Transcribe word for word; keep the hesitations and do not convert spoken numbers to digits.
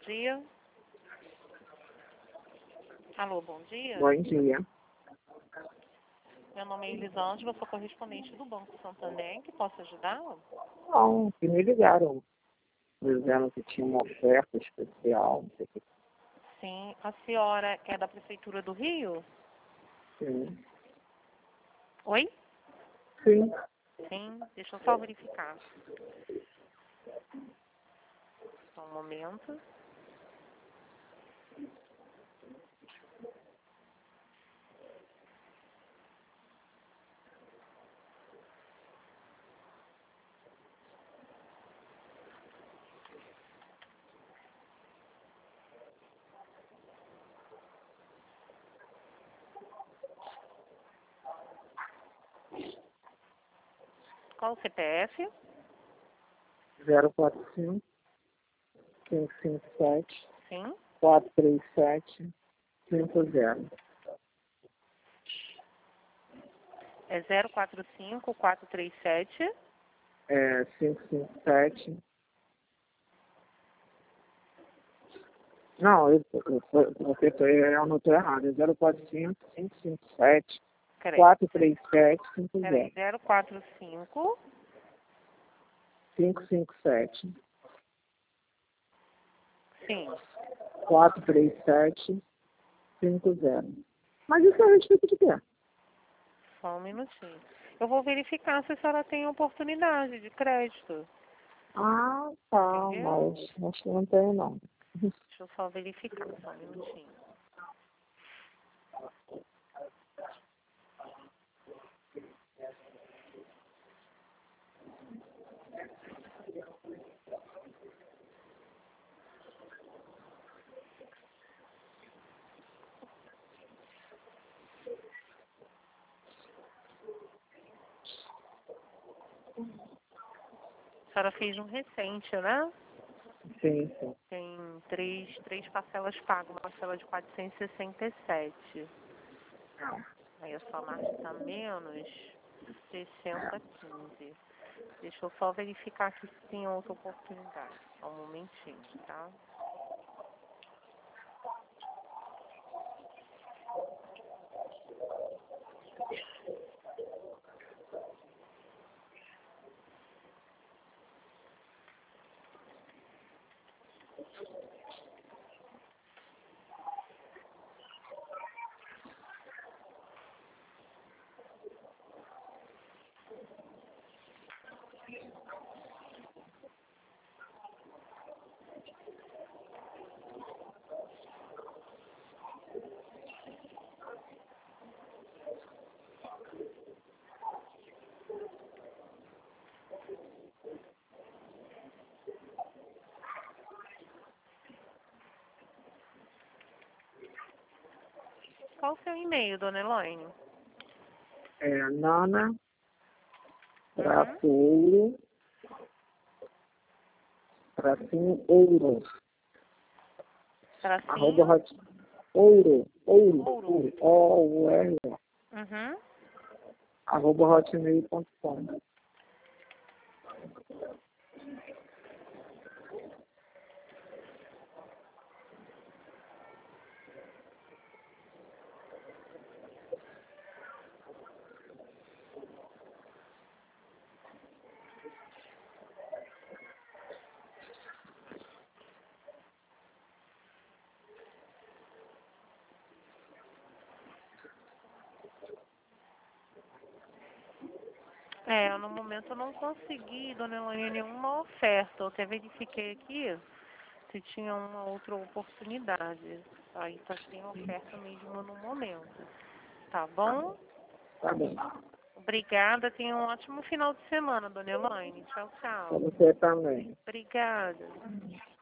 dia. Alô, bom dia. Bom dia. Meu nome é Elisângela, sou correspondente do Banco Santander. Que posso ajudá-la? Não, que me ligaram, dizendo que tinha uma oferta especial, não sei o que. Sim. A senhora é da Prefeitura do Rio? Sim. Oi? Sim. Sim. Deixa eu só verificar. Só um momento. Qual o C P F? zero quatro cinco, cinco cinco sete, Sim. quatro três sete, cinco zero. É zero quatro cinco, quatro três sete. É cinco cinco sete. Não, eu, eu, eu, você eu anotou errado. É zero quatro cinco, cinco cinco sete, Peraí. quatro três sete, cinco Peraí. zero. zero quatro cinco. cinco cinco sete, Sim. quatro três sete, cinco zero. Mas isso é a respeito de quê? Só um minutinho. Eu vou verificar se a senhora tem oportunidade de crédito. Ah, tá, Entendeu? mas acho que não tem, não. Deixa eu só verificar, só um minutinho. A senhora fez um recente, né? Sim, sim. Tem três, três parcelas pagas, uma parcela de quatrocentos e sessenta e sete. Aí a sua margem está menos sessenta e quinze. Deixa eu só verificar aqui se tem outra oportunidade. Só um momentinho, tá? Qual o seu e-mail, dona Elaine? É Nana, Uhum. traço ouro, tracinho ouro, arroba Tracinho? hot, ouro, ouro, Ouro. ouro, O, U, R, Uhum. arroba hotmail ponto com. É, no momento eu não consegui, dona Elaine, nenhuma oferta. Eu até verifiquei aqui se tinha uma outra oportunidade. Aí tá sem oferta mesmo no momento. Tá bom? Tá bem. Obrigada. Tenha um ótimo final de semana, dona Elaine. Tchau, Pra tchau. você também. Obrigada.